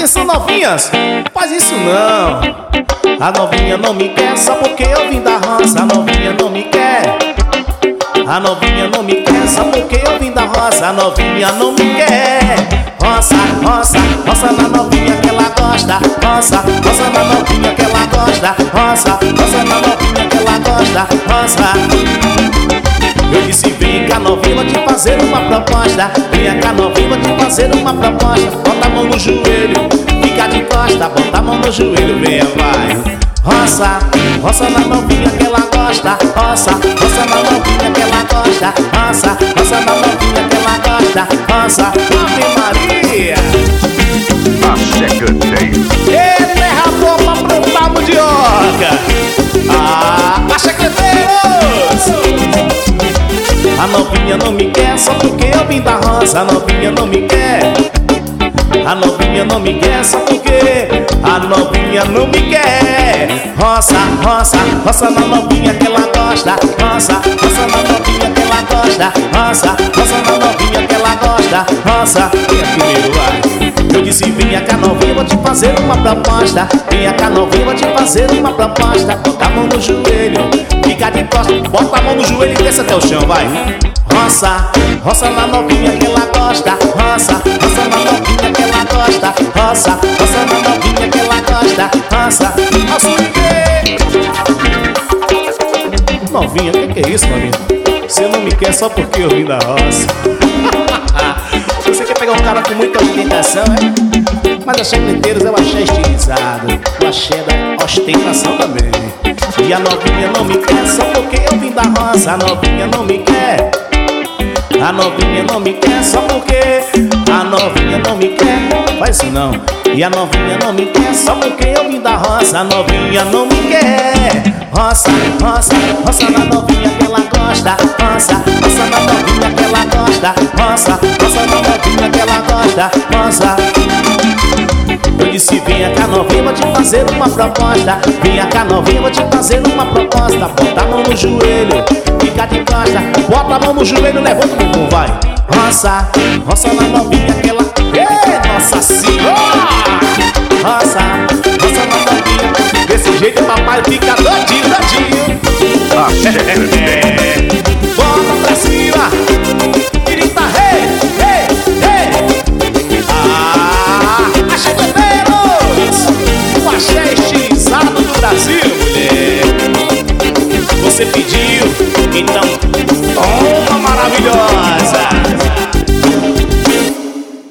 Atenção novinhas, faz isso não. A novinha não me quer só porque eu vim da roça. A novinha não me quer. A novinha não me quer só porque eu vim da roça. A novinha não me quer. Roça, roça, roça na novinha que ela gosta. Roça, roça na novinha que ela gosta. Roça, roça na novinha que ela gosta. Roça. Eu disse vem cá novinha, vou te fazer uma proposta. Vem cá novinha, vou te fazer uma proposta. Bota a mão no joelho, fica de costa. Bota a mão no joelho, venha vai. Roça, roça na novinha que ela gosta. Roça, roça na novinha que ela gosta. Roça, roça na novinha que ela gosta. Roça, Ave Maria. E terra boa pra plantar mandioca. A novinha não me quer só porque eu vim da roça. A novinha não me quer. A novinha não me quer só porque a novinha não me quer. Roça, roça, roça na novinha que ela gosta. Roça, roça na novinha que ela gosta. Roça, roça na novinha que ela gosta. Roça, vem aqui primeiro, vai. Eu disse venha cá novinha, vou te fazer uma proposta. Venha cá novinha, vou te fazer uma proposta. Bota a mão no joelho, fica de costas. Bota a mão no joelho e desce até o chão, vai. Roça, roça na novinha que ela gosta. Roça, roça na novinha que ela gosta. Roça, roça na novinha que ela gosta. Roça, roça o quê? Novinha, que é isso, novinha? Você não me quer só porque eu vim da roça. Você quer pegar um cara com muita ostentação, é? Mas as chacleteiras eu achei estilizado. Eu achei da ostentação também. E a novinha não me quer só porque eu vim da roça. A novinha não me quer. A novinha não me quer só porque a novinha não me quer. Faz isso não. E a novinha não me quer só porque eu vim da roça. A novinha não me quer. Roça, roça, roça na novinha que ela gosta. Roça, roça na novinha que ela gosta. Roça, roça na novinha que ela gosta. Roça. Eu disse venha cá novinha, vou te fazer uma proposta. Venha cá novinha, vou te fazer uma proposta. Bota a mão no joelho, fica de costa. Bota a mão no joelho, levanta o bumbum, vai. Roça, roça na novinha que ela... Ei, Nossa Senhora! Roça, roça na novinha. Desse jeito o papai fica doidinho, doidinho.